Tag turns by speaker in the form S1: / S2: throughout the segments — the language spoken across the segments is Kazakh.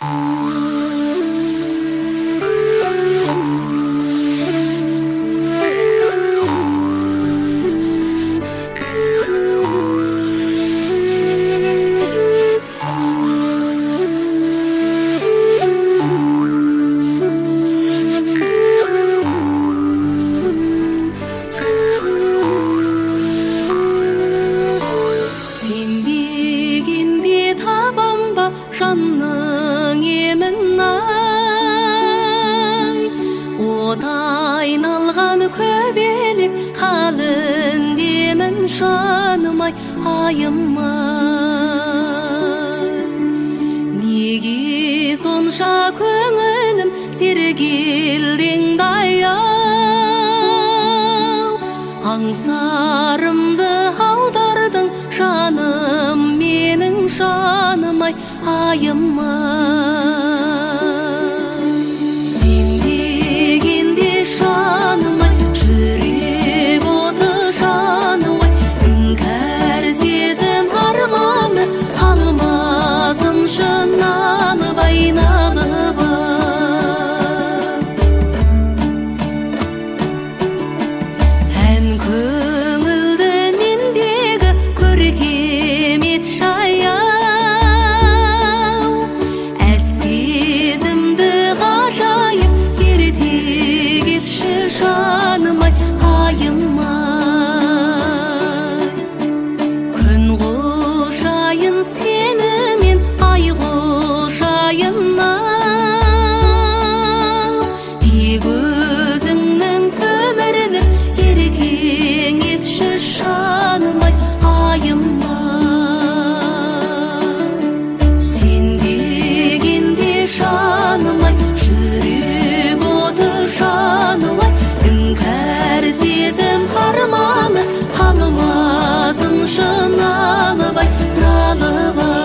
S1: жанның емін ай отайын алған көбелек қалын демін жаным ай айым ай неге сонша көңілім сергелдеңді ау аңсарымды аудардың жаным менің жаным ай айым сен дегенде жаным ай жүрек оты жаным ай іңкәр сезім арманы қалмасыншы нанып айналып ән көңілді мендегі көркемет шая жаным ай айым ай күн құшайын сенімен ай құшайын ау тек өзіңнің өмірді еркең етші жаным ай айым ай сен дегенде жаным ай жүрек оты жаным ай іңкәр сезім арманы қалмасыншы налып ай налып ай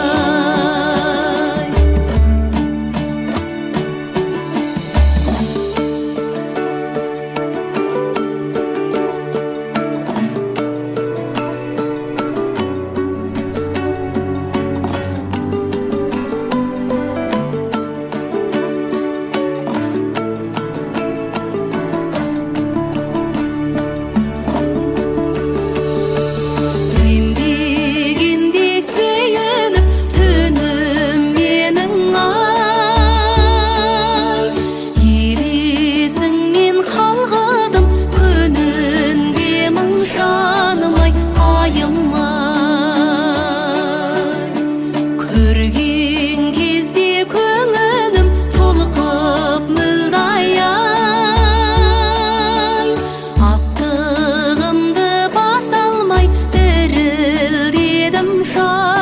S1: көрген кезде көңілім толқып мүлдай ай аптығымды баса алмай дірілдедім